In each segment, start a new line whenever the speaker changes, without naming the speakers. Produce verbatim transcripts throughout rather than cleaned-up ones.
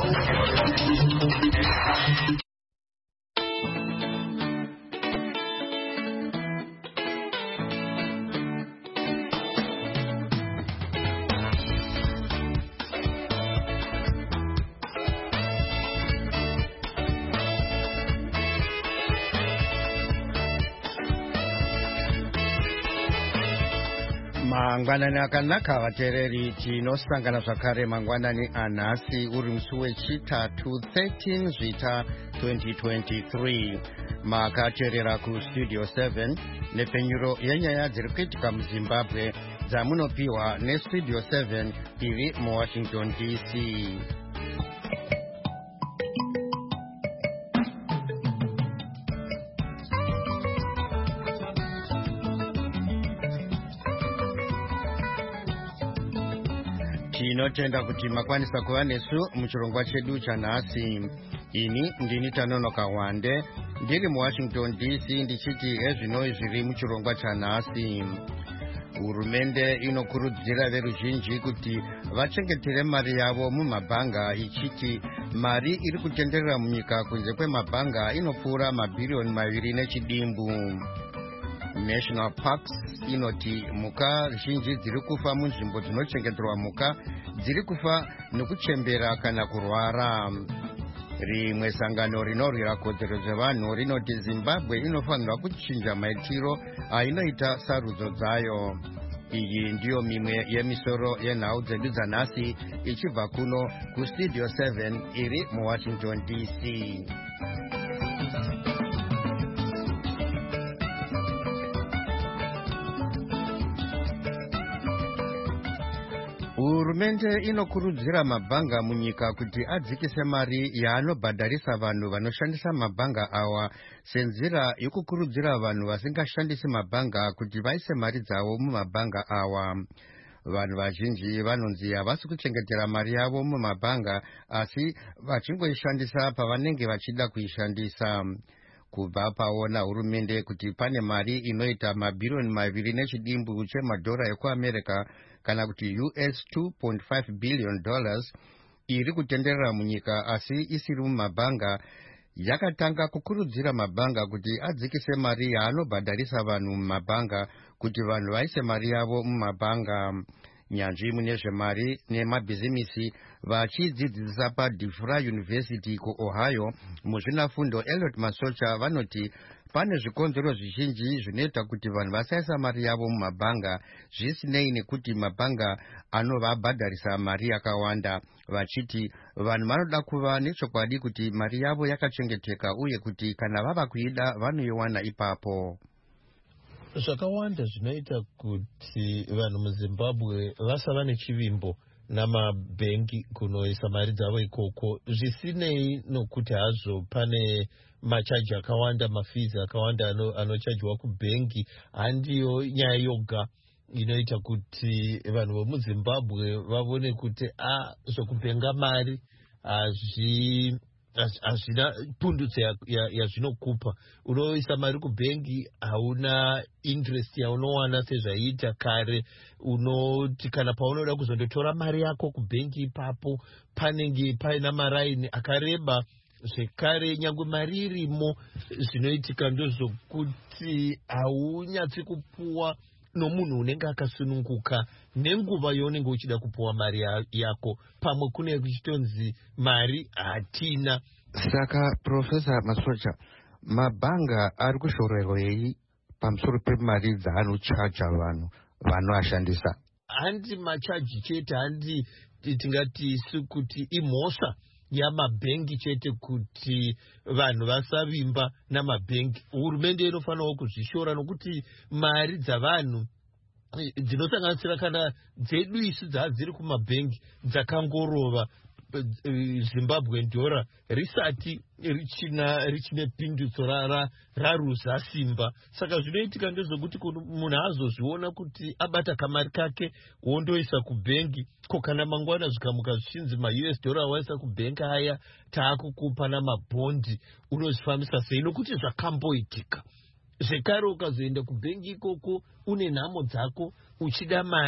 Mangwanani akanaka vateereri, tinosangana zvakare mangwanani anhasi uri musi wechitatu thirteen zvita twenty twenty-three. Makateerera kustudio seven nepfenyuro yenyaya dziri kuitika muzimbabwe dzamunopiwa nestudio seven iri muwashington D C. Tinotenda kuti makwanisa kuva nesu muchirongwa chedu chanhasi. Ini ndini Tanonoka Wande ndiri muwashington D C ndichiti ezvinoi zviri muchirongwa chanhasi. Hurumende inokurudzira veruzhinji kuti vachengetere mari yavo mumabhanga ichiti mari iri kutenderera munyika kunze kwemabhanga inopfuura mabhiriyoni maviri nechidimbu. National Parks inoti muka zhinji dziri kufa munzvimbo dzinochengeterwa muka dziri kufa nekuchembera kana kurwara. Rimwe sangano rinorwira kodzero dzevanhu rinoti Zimbabwe inofanirwa kuchinja maitiro ainoita sarudzo dzayo. Iyi ndiyo mimwe yemisoro yenhau dzedu dzanhasi ichibva kuno kustudio seven iri muwashington D C. Hurumende inokurudzira mabhanga munyika kuti adzikise mari yaanobhadharisa vanhu vanoshandisa mabhanga awa senzira yokukurudzira vanhu vasingashandisi mabhanga kuti vaise mari dzavo mumabhanga awa. Vanhu vazhinji vanonzi havasi kuchengetera mari yavo mumabhanga asi vachingoishandisa pavanenge vachida kuishandisa. Kubva paona hurumende kuti pane mari inoita mabhiriyoni maviri nechidimbu chemadhora ekuAmerica kana kuti U S two point five billion dollars iri kutenderera munyika asi isiri mumabhanga, yakatanga kukurudzira mabhanga kuti adzikise mari yaanobhadharisa vanhu mumabhanga kuti vanhu vaise mari yavo mumabhanga. Nyanzvi mune zvemari nemabhizimisi vachidzidzisa paDifura University kuOhio muzvinafundo Elliot Masocha vanoti pane zvikonzero zvizhinji zvinoita kuti vanhu vasaisa mari yavo mumabhanga zvisinei nekuti mabhanga anovabhadharisa mari yakawanda, vachiti vanhu vanoda kuva nechokwadi kuti mari yavo yakachengeteka uye kuti kana vava kuida vanoiwana ipapo.
Zvakawanda zvinoita kuti vanhu muZimbabwe vasava nechivimbo namabhengi kunoisa mari dzavo ikoko, zvisinei nokuti hazvo pane machaji akawanda, mafizi akawanda anochajwa kubhengi. Handiyo nyaya yoga inoita kuti vanhu vomuZimbabwe vavone kuti a zvokubhenga mari hazvi hazvina pundutso yazvinokupa. Unoisa mari kubhengi hauna interest yaunowana sezvaiita kare. Unoti kana paunoda kuzondotora mari yako kubhengi ipapo panenge paina maraini akareba zvekare, nyangwe mari irimo zvinoitika ndozvokuti haunyatsi kupuwa nomunhu unenge akasununguka nenguva yaunenge uchida kupuwa mari yako. Pamwe kune kuchitonzi mari hatina.
Saka Professor Masocha, mabhanga ari kushorerwei pamusoro pemari dzaanochaja vanhu vanoashandisa?
Handi machaji chete, handi tingati kuti imhosva yamabhengi chete kuti vanhu vasavimba namabhengi. Hurumende inofanirawo kuzvishora nokuti mari dzavanhu dzinosanganisira kana dzedu isu dzadziri kumabhengi dzakangorova Zimbabwe ndora risati richina richine pindutso raruza simba. Saka zvinoitika ndezvokuti munhu azozviona kuti abata kamari kake wondoisa kubhengi, ko kana mangwana zvikamuka zvichinzi ma-U S dollar waisa kubhengi aya taakukupa namabhondi, unozvifambisa sei? Nokuti zvakamboitika. Zvekare ukazoenda kubhengi ikoko une nhamo dzako uchida mari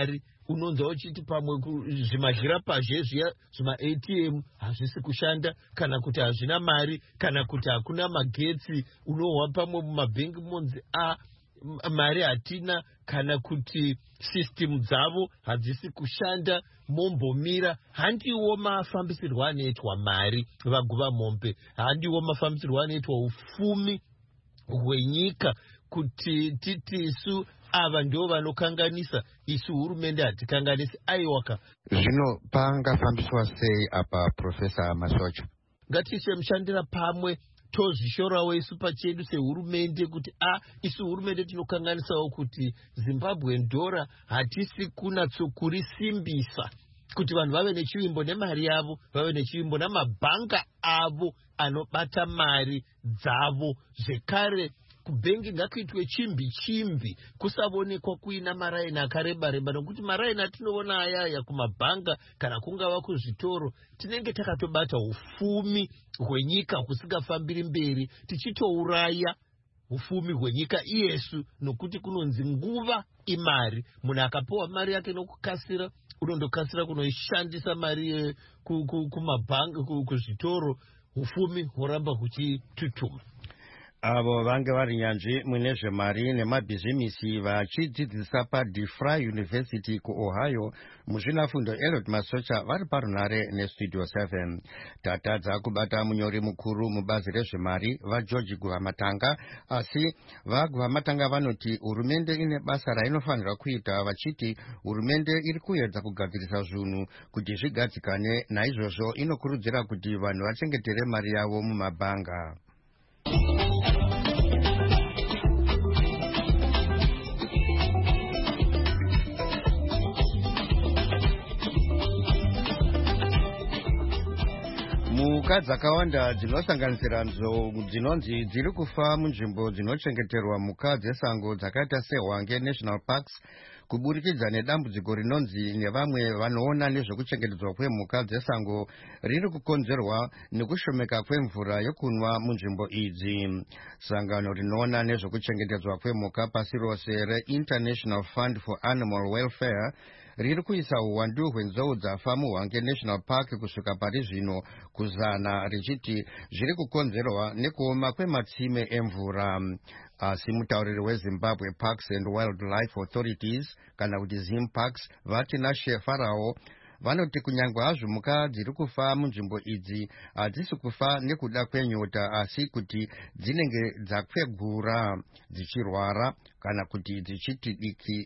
unonza uchiti pamwe zvimazhirapazhe zviya zvima-A T M hazvisi kushanda, kana kuti hazvina mari, kana kuti hakuna magetsi. Unohwa pamwe mumabhengi monzi a mari hatina, kana kuti system dzavo hadzisi kushanda, mombomira. Handiwo mafambisirwo anoitwa mari vaguva mombe, handiwo mafambisirwo anoitwa ufumi hwenyika, kuti titisu ava ndio vanokanganisa, isu hurumende hatikanganisi. Aiwaka
zvino pangafambiswa sei apa Profesa Masocha?
Ngatiise mushandira pamwe, tozvishorawo isu pachedu sehurumende kuti a isu hurumende tinokanganisawo kuti Zimbabwe ndora hatisi kunatsokurisimbisa kuti vanhu vave nechivimbo nemari yavo, vave nechivimbo namabhanga avo anobata mari dzavo. Zvekare kubhengi ngakuitwe chimbi chimbi, kusavonekwa kuina maraini akareba reba, nokuti maraini atinoona ayaya kumabhanga kana kungava kuzvitoro, tinenge takatobata ufumi hwenyika husingafambiri mberi, tichitouraya ufumi hwenyika iyesu, nokuti kunonzi nguva imari. Munhu akapiwa mari yake nokukasira, unondokasira kunoishandisa mari kumabhanga, kuzvitoro, ufumi horamba huchitutuma.
Avo vange vari nyanzvi mune zvemari nemabhizimisi vachidzidzisa paDeFry University kuOhio muzvinafundo. Elliot Masocha vari parunare neStudio seven. Tatadza kubata munyori mukuru mubazi rezvemari vaGeorge Guhamatanga, asi vaGuhamatanga vanoti hurumende ine basa rainofanira kuita, vachiti hurumende iri kuedza kugadzirisa zvinhu kuti zvigadzikane. Naizvozvo inokurudzira kuti vanhu vachengetere mari yavo mumabhanga. Mhuka dzakawanda dzinosanganisira dzinonzi dziri kufa munzvimbo dzinochengeterwa mhuka dzesango dzakaita seHwange National Parks kuburikidza nedambudziko rinonzi nevamwe vanoona nezvekuchengetedzwa kwemhuka dzesango riri kukonzerwa nekushomeka kwemvura yokunwa munzvimbo idzi. Sangano rinoona nezvekuchengetedzwa kwemhuka pasi rose reInternational Fund for Animal Welfare riri kuisa uwandu hwenzou dzafa muHwange National Park kusvika pari zvino kuzana, richiti zviri kukonzerwa nekuoma kwematsime emvura. Asi mutauriri weZimbabwe Parks and Wildlife Authorities kana kuti ZimParks vati Nashe Farao vanoti kunyangwe hazvo mhuka dziri kufa munzvimbo idzi hadzisi kufa nekuda kwenyota, asi kuti dzinenge dzakwegura dzichirwara kana kuti dzichiti diki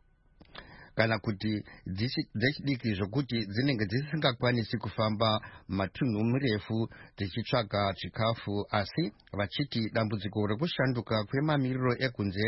kana kuti dzechidiki zvokuti dzinenge dzisingakwanisi kufamba matunhu mirefu dzichitsvaga chikafu. Asi vachiti dambudziko rekushanduka kwemamiriro ekunze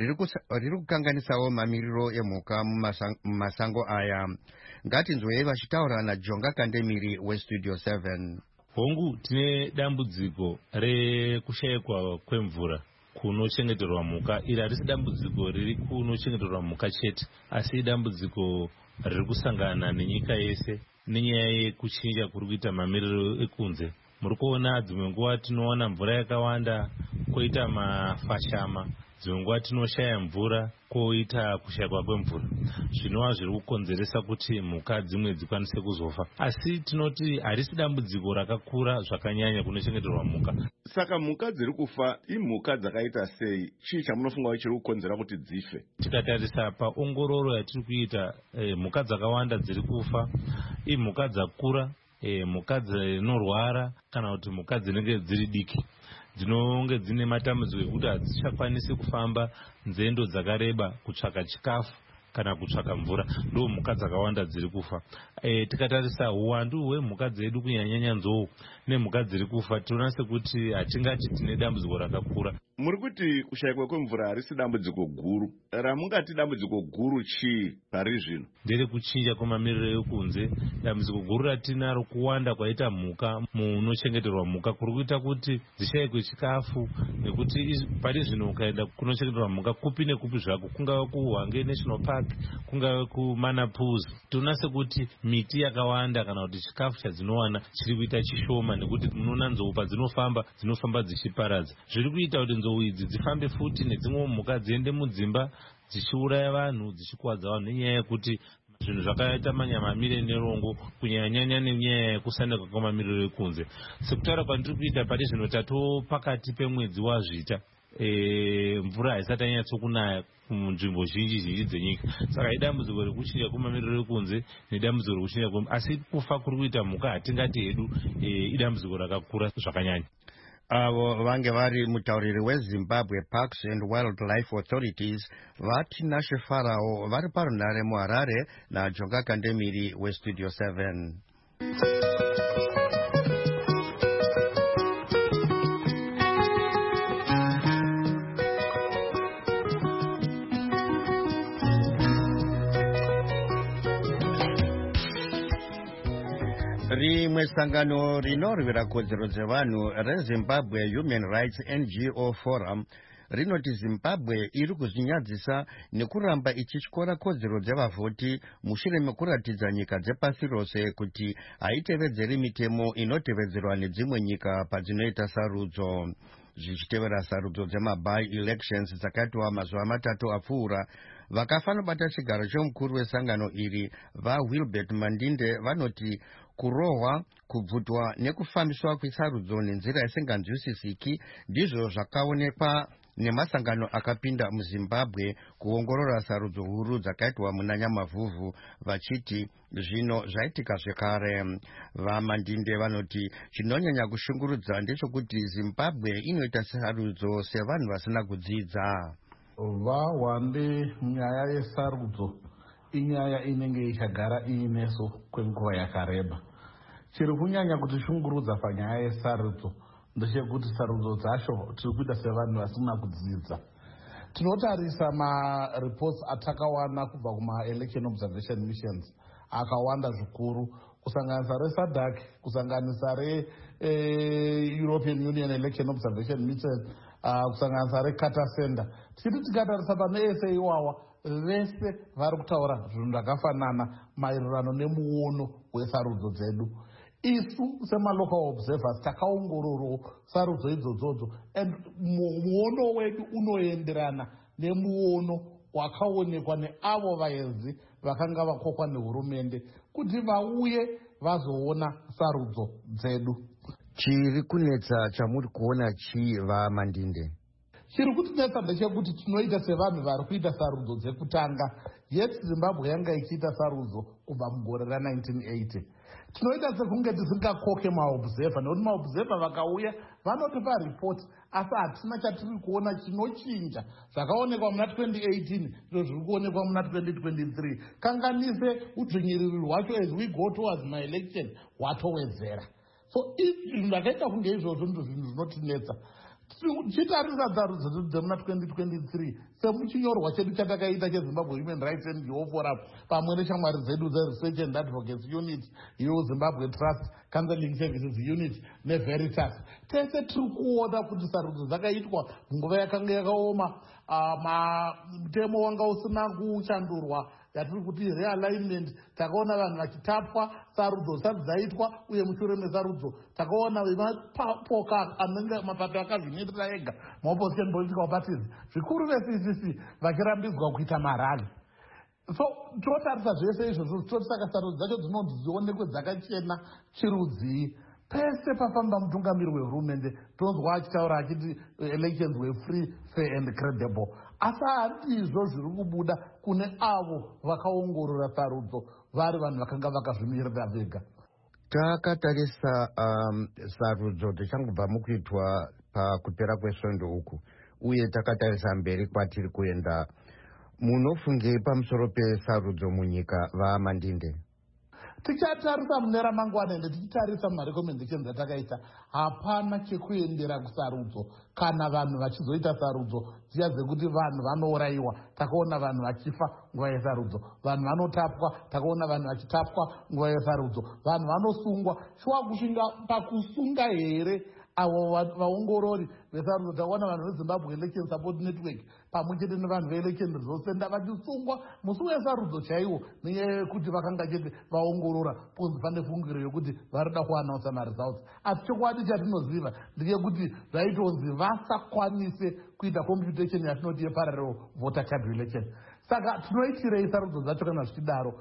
riri kukanganisawo mamiriro emhuka mumasango aya. Ngatinzwei vachitaura naJonga Kandemiri weStudio seven.
Hongu, tine dambudziko rekushayikwa kwemvura kunochengeterwa mhuka. Iri harisi dambudziko riri kunochengeterwa mhuka chete, asi dambudziko riri kusangana nenyika yese nenyaya yekuchinja kuri kuita mamiriro ekunze. Muri kuona dzimwe nguva tinoona mvura yakawanda, koita mafashama, dzimwe nguva tinoshaya mvura, koita kushayikwa kwemvura. Zvinova zviri kukonzeresa kuti mhuka dzimwe dzikwanise kuzofa. Asi tinoti harisi dambudziko rakakura zvakanyanya kunochengeterwa mhuka.
Saka mhuka dziri kufa imhuka dzakaita sei? Chii chamunofunga chiri kukonzera kuti dzife?
Tikatarisa paongororo yatiri kuita, eh, mhuka dzakawanda dziri kufa imhuka dzakura, eh, mhuka dzinorwara kana kuti mhuka dzinenge dziri diki, dzinonge dzine matambudziko ekuti hadzichakwanisi kufamba nzendo dzakareba kutsvaka chikafu kana kutsvaka mvura. Ndo mhuka dzakawanda dziri kufa. E, tikatarisa uwandu hwemhuka dzedu kunyanyanya nzou nemhuka dziri kufa, tinoona sekuti hatingati tine dambudziko rakakura.
Muri kuti kushayikwa kwemvura harisi dambudziko guru. Ramungati dambudziko guru chii pari zvino?
Ndere kuchinja kwemamiriro ekunze. Dambudziko guru ratinaro kuwanda kwaita mhuka munochengeterwa mhuka kuri kuita kuti dzishayikwe chikafu, nekuti pari zvino ukaenda kunochengeterwa mhuka kupi nekupi zvako, kungava kuHwange National Park, kungava kuManapus, tinoona sekuti miti yakawanda kana kuti chikafu chadzinowana chiri kuita chishoma, nekuti munoona nzou padzinofamba dzinofamba dzichiparadza. Zviri kuita kuti nzou idzi dzifambe futi nedzimwe mhuka dziende mudzimba dzichiuraya vanhu, dzichikuwadza vanhu, nenyaya yekuti zvinhu zvakaita manyamamire nerongo kunyanyanya nenyaya yekusandika kwamamiriro ekunze. Sekutaura kwandiri kuita pari zvino tato pakati pemwedzi wazvita e, mvura haisati yanyatsokunaya munzvimbo zhinji zhinji dzenyika, saka idambudziko rekuchinja kwemamiriro ekunze nedambudziko rekuchinja kwem asi kufa kuri kuita mhuka hatingati hedu e, idambudziko rakakura zvakanyanya.
avo vange vari mutauriri weZimbabwe Parks and Wildlife Authorities vati Nashe Farao vari parunhare muHarare naJonga Kandemiri weStudio seven. Rimwe sangano rinorwira kodzero dzevanhu reZimbabwe Human Rights N G O Forum rinoti Zimbabwe iri kuzvinyadzisa nekuramba ichityora kodzero dzevavhoti mushure mekuratidza nyika dzepasi rose kuti haitevedzeri mitemo inotevedzerwa nedzimwe nyika padzinoita sarudzo. Zvichitevera sarudzo dzema-by-elections dzakaitwa mazuva matatu apfuura, vakafanobata chigaro chomukuru wesangano iri vaWilbert Mandinde vanoti kurohwa, kubvutwa nekufambiswa kwesarudzo nenzira isinganzwisisiki ndizvo zvakaonekwa nemasangano akapinda muZimbabwe kuongorora sarudzo huru dzakaitwa muna Nyamavhuvhu vachiti zvino zvaitika zvekare. VaMandinde vanoti chinonyanya kushungurudza ndechekuti Zimbabwe inoita sarudzo sevanhu vasina kudzidza.
Vahwande nyaya yesarudzo inyaya inenge ichagara iineso kwenguva yakareba. Chiri kunyanya kutishungurudza panyaya yesarudzo ndechekuti sarudzo dzacho tiri kuita sevanhu vasina kudzidza. Tinotarisa mareports atakawana kubva kuma-election observation missions akawanda zvikuru, kusanganisa reSADC, kusanganisa re-European Union Election Observation Mission, uh, kusanganisa reCarter Center. Tiri tikatarisa pane ese iwawa vese vari kutaura zvinhu zvakafanana maererano nemuono wesarudzo dzedu. Isu semalocal observers takaongororo sarudzo idzodzodzo, and muono wedu unoenderana nemuono wakaonekwa neavo vaenzi vakanga vakokwa nehurumende kuti vauye vazoona sarudzo dzedu.
Chiri kunetsa chamuri kuona chii vaMandinde?
Chiri kutinetsa ndechekuti tinoita sevanhu vari kuita sarudzo dzekutanga. Yet Zimbabwe yanga ichiita sarudzo kubva mugore ra-nineteen eighty. Tinoita sekunge tisingakoke maobserver, nekuti maobserver vakauya vanotipa report asi hatina chatiri kuona chinochinja zvakaonekwa muna twenty eighteen ndizvo zviri kuonekwa muna twenty twenty-three. Kanganise udzvinyiriri hwacho as we go towards my election hwatowedzera. So zvinhu zvakaita kunge izvozvo ndizvo zvinhu zvinotinetsa. Tichitarisa sarudzo dzemuna twenty twenty-three semuchinyorwa chedu chatakaita cheZimbabwe Human Rights N G O Forum pamwe neshamwari dzedu dzeResearch and Advocacy Unit, iyo Zimbabwe Trust Counseling Services Unit neVeritas, tese tiri kuona kuti sarudzo dzakaitwa munguva yakanga yakaoma, mutemo wanga usina kushandurwa yatiri kuti realignment. Takaona vanhu vachitapwa sarudzo zisati dzaitwa, uye mushure mesarudzo takaona vemapoka anenge mapato akazvimirira ega, maopposition political parties, zvikuru ve-C C C vachirambidzwa kuita marali. So tinotarisa zvese izvozvo totisaka sarudzo dzacho dzinonzi dzionekwe dzakachena chirudzii. Pese pafamba mutungamiri wehurumende tonzwa achitaura achiti elections were free, fair and credible. Asi handizvo zviri kubuda kune avo vakaongorora sarudzo vari vanhu vakanga vakazvimirira vega.
Takatarisa um, sarudzo dzichangobva mukuitwa pakupera kwesvondo uku, uye takatarisa mberi kwatiri kuenda. Munofungei pamusoro pesarudzo munyika vaMandinde?
Tichatarisa mune ramangwana ende tichitarisa mumarecommendations atakaita, hapana chekuendera kusarudzo kana vanhu vachizoita sarudzo dziya dzekuti vanhu vanourayiwa. Takaona vanhu vachifa nguva yesarudzo, vanhu vanotapwa, takaona vanhu vachitapwa nguva yesarudzo, vanhu vanosungwa. Shuwa kushinga pakusunga here avo vaongorori vesarudzo, takaona vanhu veZimbabwe Election Support Network pamwe chete nevanhu veelection zvosenda vachisungwa musi wesarudzo chaiwo, nenyaya yekuti vakanga chete vaongorora kunzi pane fungiro yokuti varida kuanausa maresults. Asi chokwadi chatinoziva ndechekuti zvaitonzi vasakwanise kuita computation yatinoti yeparallel voter card election. Saka tinoitirei sarudzo dzacho kana zvichidaro?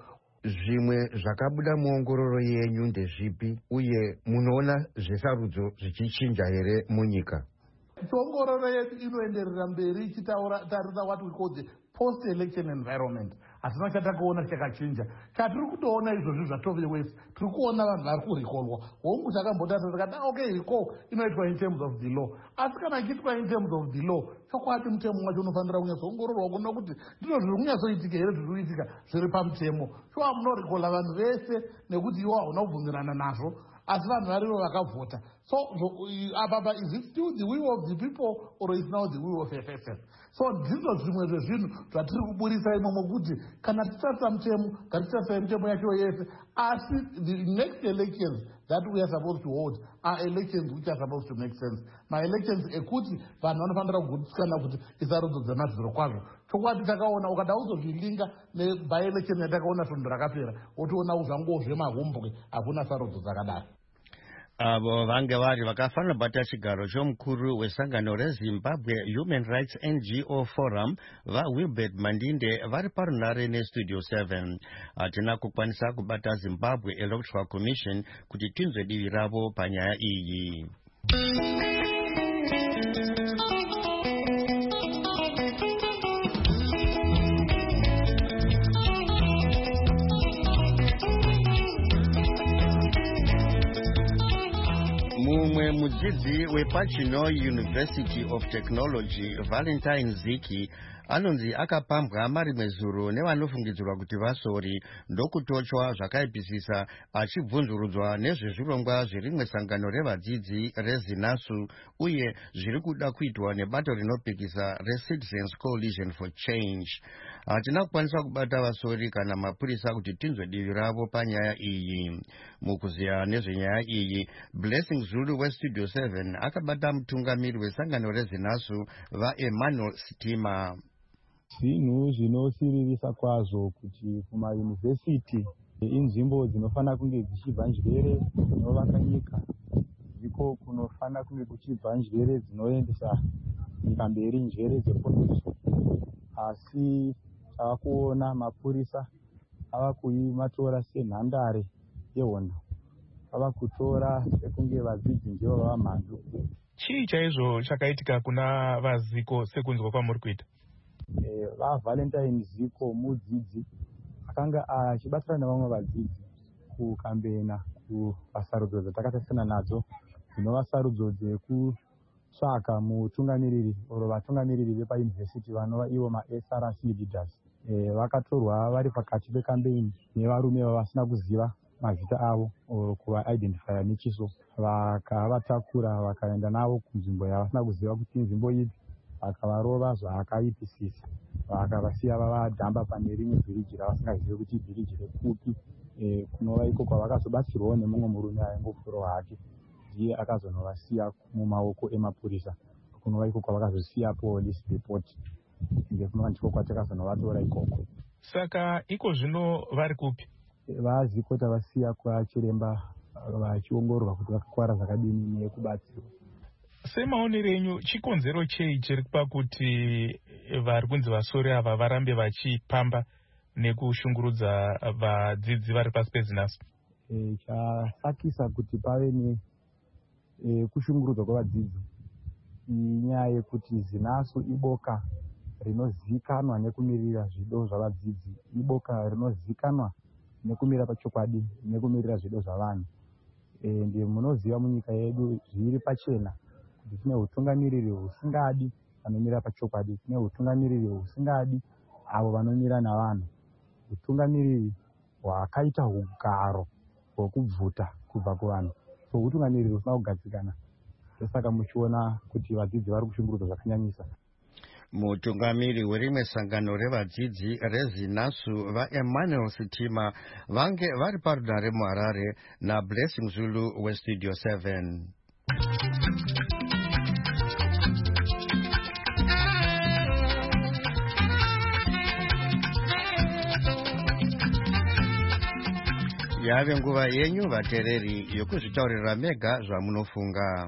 zvimwe zvakabuda muongororo yenyu ndezvipi uye munoona zvesarudzo zvichichinja here munyika?
Ongororo yedu inoenderera mberi ichitarisa what we call the post election environment. Hatina chatakaona chakachinja. Chatiri kutoona izvozvi zvatove wese. Tiri kuona vanhu vari kurikolwa. Hongu takambotata tikati okay recall inoitwa in terms of the law. Asi kana ichiitwa in terms of the law, chokwadi mutemo wacho unofanira kunyatsoongororwa kuona kuti ndizvo zviri kunyatsoitika here zviri kuitika zviri pamutemo. Shuwa munorikola vanhu vese nekuti iwo hauna kubvunzirana nazvo. Asi vanhu varivo vakavhota. So apa is it still the will of the people or is now the will of F S S? So ndizvo zvimwe zvezvinhu zvatiri kuburisa imomo kuti kana titarisa mutemo ngatitarisa mitemo yacho yese, asi the next elections that we are supposed to hold are elections which are supposed to make sense. Ma-elections ekuti vanhu vanofanira kugutsikana kuti isarudzo dzemadziro kwazvo. Chokwadi takaona ukada uzozvilinga nebi-election yatakaona svondo rakapera wotoona zvangozve mahumbwe hakuna sarudzo dzakadaro.
Avo vange vari vakafanira bata chigaro chomukuru wesangano reZimbabwe Human Rights N G O Forum vaWilbert Mandinde vari parunare nestudio seven. Hatina kukwanisa kubata Zimbabwe Electoral Commission kuti tinzwe divi ravo panyaya iyi. Mumwe mudzidzi wePachino University of Technology Valentine Ziki anonzi akapambwa marimwe zuro nevanofungidzirwa kuti vasori ndokutochwa zvakaipisisa achibvunzurudzwa nezvezvirongwa zverimwe sangano revadzidzi reZinasu uye zviri kuda kuitwa nebato rinopikisa reCitizens Coalition for Change. Hatina kukwanisa kubata vasori kana mapurisa kuti tinzwe divi ravo panyaya iyi. Mukuziya nezvenyaya iyi, Blessing Zulu weStudio seven akabata mutungamiri wesangano reZinasu vaEmmanuel Sitima.
Zvinhu zvinosiririsa kwazvo kuti kumayunivhesiti inzvimbo dzinofana kunge dzichibva njere dzinovaka nyika, ndiko kunofana kunge kuchibva njere dzinoendesa nyika mberi, njere dzeposition. Asi tavakuona mapurisa ava kuimatora senhandare yehondo, ava kutora sekunge vadzidzi ndivo vava mhandu.
Chii chaizvo chakaitika kuna vaZiko sekunzwa kwamuri kuita?
Eh, vaValentine Ziko mudzidzi akanga achibatsira nevamwe vadzidzi kukambena kusarudzo dzatakatasana nadzo, dzinova sarudzo dzekutsvaka mutungamiriri oro vatungamiriri vepayunivhesiti vanova ivo ma-S R C leaders. Eh, vakatorwa vari pakati pekambeni nevarume vavasina kuziva mazita avo oro kuva-identifya nechiso, vakavatakura vakaenda navo kunzvimbo yavasina kuziva kuti inzvimbo ipi, vakavarova zvakaipisisa, vakavasiya vavadhamba pane rimwe bhiriji ravasingazivi kuti ibhiriji rekupi. E, kunova iko kwavakazobatsirwawo nemumwe murume aingofurawo hake, ndiye akazonovasiya mumaoko emapurisa, kunova iko kwavakazosiya police report, ende kunova ndiko kwatakazonovatora ikoko.
Saka iko zvino vari kupi?
E, vaZiko tavasiya kwachiremba vachiongororwa kuti vakakwara zvakadini nekubatsirwa.
Semaonero enyu, chikonzero chei chiri pakuti vari kunzi vasori ava varambe vachipamba nekushungurudza vadzidzi vari pasi peZinasu?
E, chasakisa kuti pave ne e, kushungurudzwa kwevadzidzi inyaya yekuti Zinasu iboka rinozikanwa nekumirira zvido zvavadzidzi, iboka rinozikanwa nekumira pachokwadi nekumirira zvido zvavanhu. Ende munoziva munyika yedu zviri pachena kuti tine utungamiriri husingadi vanomira pachokwadi, tine utungamiriri husingadi avo vanomira navanhu, utungamiriri hwakaita ugaro hwekubvuta kubva kuvanhu. So utungamiriri husina kugadzikana, ndosaka muchiona kuti vadzidzi vari kushungurudzwa zvakanyanyisa.
Mutungamiri werimwe sangano revadzidzi reZinasu vaEmmanuel Sitima vange vari parunare muHarare naBlessing Zulu weStudio seven. Yave nguva yenyu vatereri yokuzvitaurira mega zvamunofunga.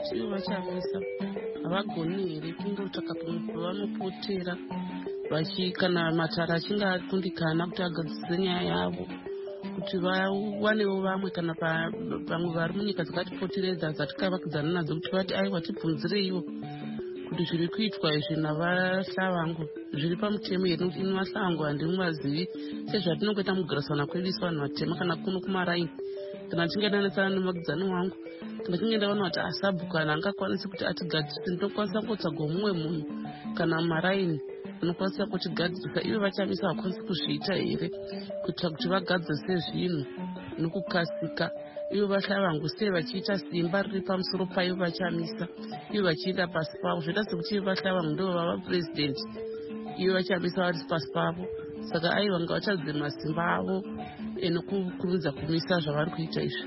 kuti ivo vachamisa havagoni here kungotsvaka pamwe pavanopotera vachi kana matara achinge akundikana kuti agadzise nyaya yavo kuti vawanewo vamwe kana pamwe vari munyika dzakatipoteredza dzatikavakidzana nadzo kuti vati aiwa tibvunzireiwo kuti zviri kuitwa izvi navahlavangu zviri pamutemo here nokuti ino vahlavangu handimuvazivi sezvatinongoita mugarisana kwedu isu vanhu vatema kana kuno kumaraini kana tichinge danetsana nemakidzani wangu kana tichinge ndaona kuti asabhuku kana angakwanisi kuti atigadzise ndinokwanisa kungotsvaga mumwe munhu kana mumaraini anokwanisa kutigadzisa ivo vachamisa havakwanisi kuzviita here kuitira kuti vagadzise zvinhu nokukasika ivo vahlavangu sei vachiita simba riri pamusoro paivo vachamisa ivo vachienda pasi pavo zvoita sekuti ivo vahlavangu ndo vava purezidendi ivo vachamisa vari pasi pavo saka aiva nga vachadzima simba avo enokukurudza kumisa zvavari kuita izvi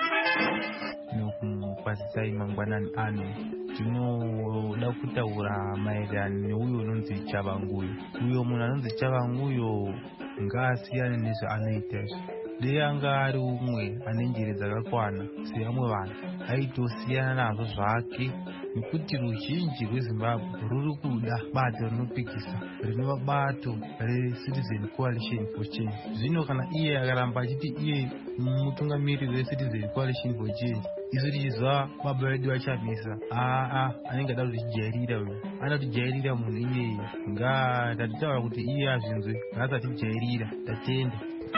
nokukwazisai mangwanani ano tinoda kutaura maererano neuyo unonzi Chavanguyo. Uyo munhu anonzi Chavanguyo ngaasiyane nezvaanoita izvi. Dei anga ari umwe ane njere dzakakwana sevamwe vanhu aitosiyana nazvo zvake, nekuti ruzhinji rweZimbabwe ruri kuda bato rinopikisa rinova bato reCitizen Coalition for Change. Zvino kana iye akaramba achiti iye mutungamiriri weCitizen Coalition for Change, isu tichizwa baba vedu vachamisa aa anenge ada kutijairira uyu anoda kutijairira munhu iyeye nga tatitaura kuti iye azvinzwe ngaasatijairira tatenda.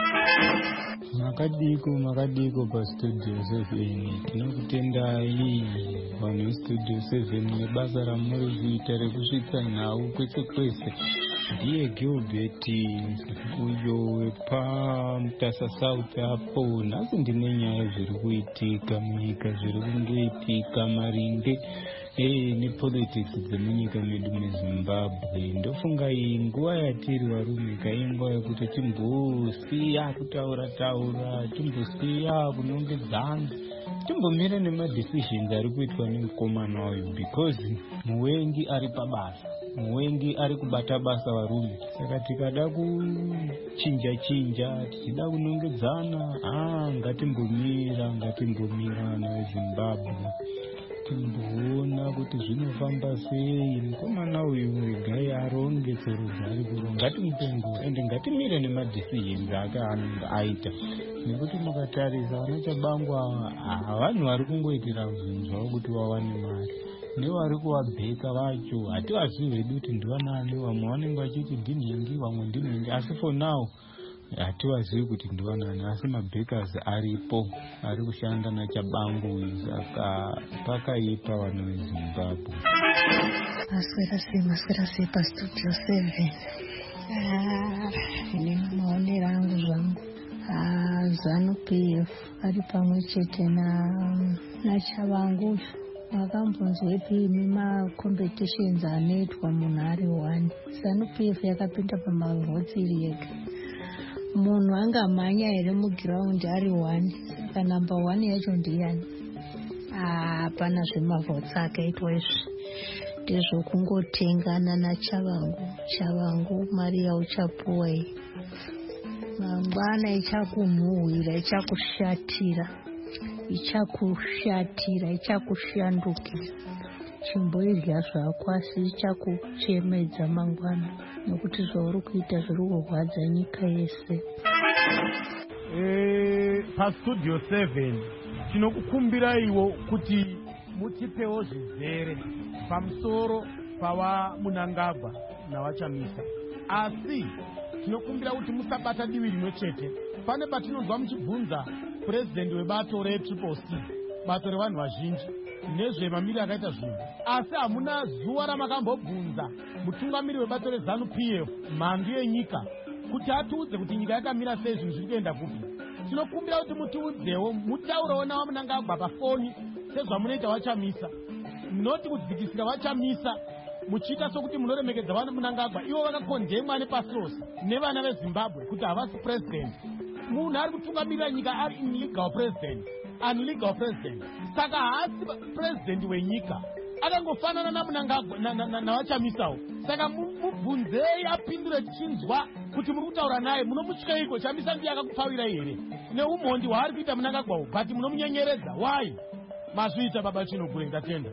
Makadiko makadiko pastudio seven tinokutendai vanhu vestudio seven nebasa ramuri kuita rekusvitsa nhau kwese kwese. Ndiye Gilbert uyo wepamutasa South apo. Nhasi ndine nyaya zviri kuitika munyika zviri kungoitika maringe nepolitics dzemunyika medu meZimbabwe. Ndofunga iyi nguva yatiri varume kainguva yekuti timbosiya kutaura taura, timbosiya kunongedzana, timbomira nemadecisions ari kuitwa nemukomana uyu because muwengi ari pabasa, muwengi ari kubata basa varume. Saka tikada kuchinja chinja tichida kunongedzana, ah ngatimbomira ngatimbomira vana veZimbabwe timboona kuti zvinofamba sei. Mukomana uyu gai aronge tsoro dzari kuronga, ngatimupengo ende ngatimire nemadecisions ake anenge aita, nekuti mukatarisa vana Chabangwa vanhu vari kungoitira zvinhu zvavo kuti vawane mari, nevari kuvabheka vacho hativazivi vedu kuti ndivanani. Vamwe vanenge vachiti ndinhingi, vamwe ndinhingi, asi for now hativazivi kuti ndivanani, asi mabhekers aripo ari kushanda naChabangu uyu. Saka pakaipa vanhu veZimbabwe.
Maswera sei maswera sei pastudio seven. Ine maonero angu zvangu ZANU-P F ari pamwe chete naChavangu makambonzwepi imi macompetitions anoitwa munhu ari one. ZANU-P F yakapinda pamavhotiri yega, munhu angamhanya here mugiraundi ari one, saka namba one yacho ndiyani? Hapana zvemavhotsi akaitwa izvi, ndezvokungotengana naChavangu. Chavangu mari yauchapuwa iyi mangwana ichakunhuhwira, ichakushatira, ichakushatira, ichakushandukira. Chimboirya zvako asi ichakuchemedza mangwana, nokuti zvauri kuita zviri kurwadza nyika yese.
Pastudio seven tinokukumbira iwo kuti mutipewo zvizere pamusoro pava Munangagwa navachamisa, asi tinokumbira kuti musabata divi rimwe chete. Pane patinonzwa muchibvunza purezidendi webato retriple C, bato revanhu vazhinji, nezvemamiriro akaita zvinhu, asi hamuna zuva ramakambobvunza mutungamiri webato reZANU-P F mhandu yenyika kuti atiudze kuti nyika yakamira sei, zvinhu zviri kuenda kupi. Tinokumbira kuti mutiudzewo, mutaurewo navaMunangagwa pafoni sezvamunoita vachamisa, noti kudzikisira vachamisa muchiita sokuti munoremekedza vana Munangagwa. Ivo vakakondemwa nepasi rose nevana veZimbabwe kuti havasi president. Munhu ari kutungamirira nyika ari illegal president, unlegal president, saka haasi president wenyika, akangofanana naMunangagwa navachamisawo. Saka mubvunzei apindure chinzwa kuti muri kutaura naye, munomutyaiko? Chamisa ndiye akakupfawirai here neumhondi hwaari kuita Munangagwawo, but munomunyenyeredza. Why? mazviita baba Chinogure, ndatenda.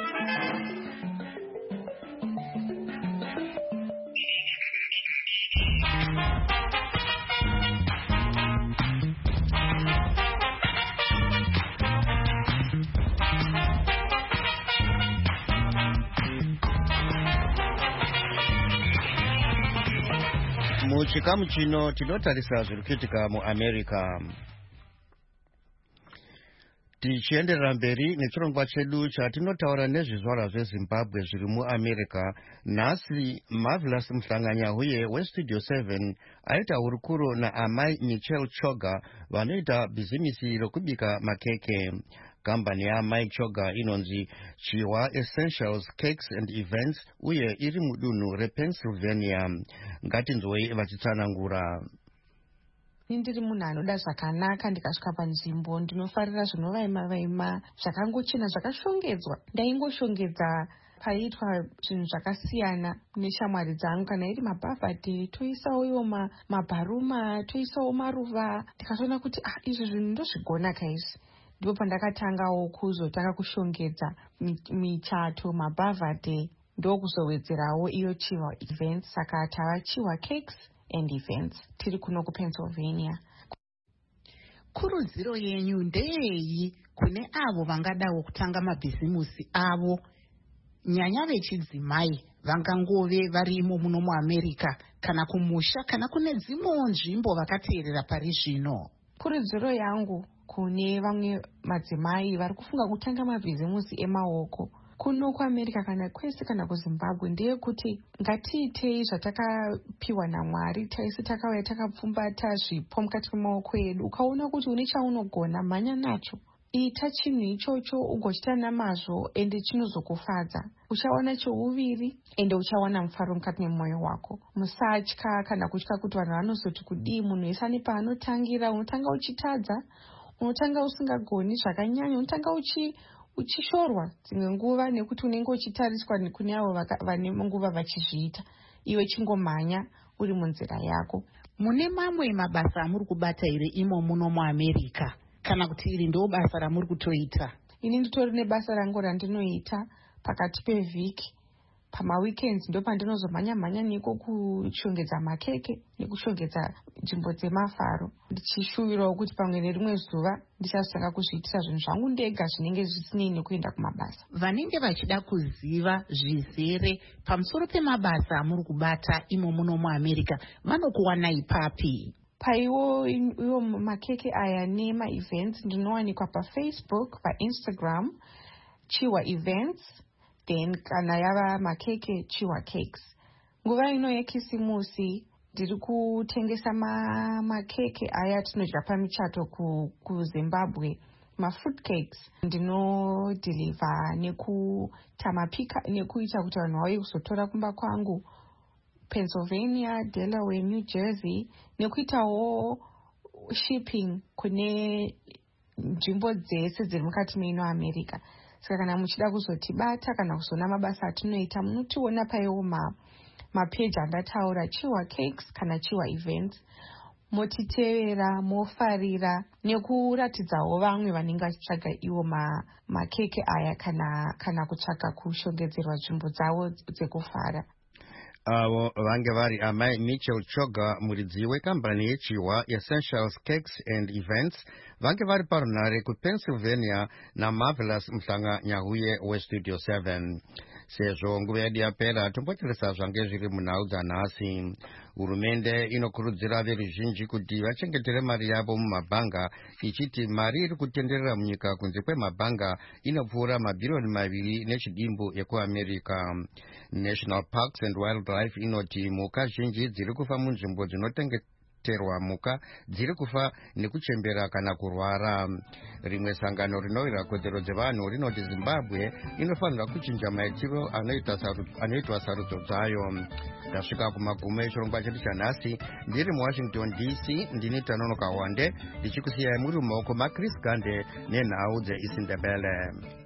Muchikamu chino tinotarisa zviri kuitika muAmerica. Tichienderera mberi nechirongwa chedu chatinotaura nezvizvarwa zveZimbabwe zviri muAmerica, nhasi Marvelous Mhlanganyahuye weStudio seven aita hurukuro naamai Michelle Choga vanoita bhizimisi rokubika makeke. Kambani yaamai Choga inonzi Chiwa Essentials Cakes and Events uye iri mudunhu rePennsylvania. Ngatinzwei vachitsanangura.
Ndiri munhu anoda zvakanaka, ndikasvika panzvimbo ndinofarira zvinovaima vaima zvakangochena zvakashongedzwa. Ndaingoshongedza paiitwa zvinhu zvakasiyana neshamwari dzangu, kana iri mabhavhadhe toisawo iwo mabharuma, toisawo maruva. Ndikatoona kuti ah, izvi zvinhu ndozvigona kaizvi. Ndipo pandakatangawo kuzotanga kushongedza michato, mabhavhadhe, ndokuzowedzerawo iyo Chiwa Events. Saka tava Chiwa Cakes and Events, tiri kuno kuPennsylvania.
Kurudziro yenyu ndeyeyi kune avo vangadawo kutanga mabhizimusi avo, nyanya vechidzimai vangangove varimo muno muAmerica kana kumusha kana kune dzimwewo nzvimbo vakateerera pari zvino?
Kurudziro yangu kune vamwe madzimai vari kufunga kutanga mabhizimusi emaoko kuno kuAmerica kana kwese kana kuZimbabwe ndeyekuti ngatiitei zvatakapiwa naMwari. Taisi takauya takapfumbata zvipo mukati memaoko edu. Ukaona kuti une chaunogona, mhanya nacho, ita chinhu ichocho ugochita namazvo, ende chinozokufadza. Uchawana chouviri ende uchawana mufaro mukati memwoyo wako. Musatya kana kutya kuti vanhu vanozoti kudii. Munhu wese ane paanotangira. Unotanga uchitadza, unotanga usingagoni zvakanyanya, unotanga uchi uchishorwa dzimwe nguva nekuti unenge uchitariswa kune avo vane nguva vachizviita. Iwe chingomhanya uri munzira yako.
Mune mamwe mabasa amuri kubata iri imo muno muAmerica, kana kuti iri ndo basa ramuri kutoita?
Ini nditori nebasa rangu randinoita pakati pevhiki. Pamaweekends ndo pandinozomhanya mhanya niko kushongedza makeke nekushongedza nzvimbo dzemafaro, ndichishuvirawo kuti pamwe nerimwe zuva ndichazotanga kuzviitira zvinhu zvangu ndega zvinenge zvisinei nekuenda kumabasa.
Vanenge vachida kuziva zvizere pamusoro pemabasa amuri kubata imo muno muAmerica vanokuwanai papi?
Paiwo iwo makeke aya nema-events ndinowanikwa paFacebook, paInstagram, Chiwa Events, then kana yava makeke Chiwa Cakes. Nguva ino yekisimusi ndiri kutengesa ma makeke aya tinodya pamichato ku, ku Zimbabwe, mafruit cakes. Ndinodhiliva nekutamapika nekuita kuti vanhu vauye kuzotora kumba kwangu Pennsylvania, Delaware, New Jersey, nekuitawo shipping kune nzvimbo dzese dziri mukati meino America. Saka kana muchida kuzotibata kana kuzona mabasa atinoita, munotiona paiwo ma mapeji andataura Chiwa Cakes kana Chiwa Events. Motitevera, mofarira nekuratidzawo vamwe vanenge vachitsvaga iwo ma makeke aya kana kana kutsvaga kushongedzerwa nzvimbo dzavo dzekufara.
Avo vange vari amai Michelle Choga, muridzi wekambani yeChiwa Essentials Cakes and Events, vange vari parunhare kuPennsylvania naMarvelous Mhlanganyahuye weStudio seven. Sezvo nguva yedu yapera, tombotarisa zvange zviri munhau dzanhasi. Hurumende inokurudzira veruzhinji kuti vachengetere mari yavo mumabhanga, ichiti mari iri kutenderera munyika kunze kwemabhanga inopfuura mabhirioni maviri nechidimbu ekuAmerica. National Parks and Wildlife inoti mhuka zhinji dziri kufa munzvimbo dzinotengeterwa mhuka dziri kufa nekuchembera kana kurwara. Rimwe sangano rinowira kodzero dzevanhu rinoti Zimbabwe inofanira kuchinja maitiro anoitwa sarudzo dzayo. Tasvika kumagumo echirongwa chedu chanhasi. Ndiri muWashington D C, ndini Tanonoka Wande, ndichikusiyai muri mumaoko maChris Gande nenhau dzeIsindebele.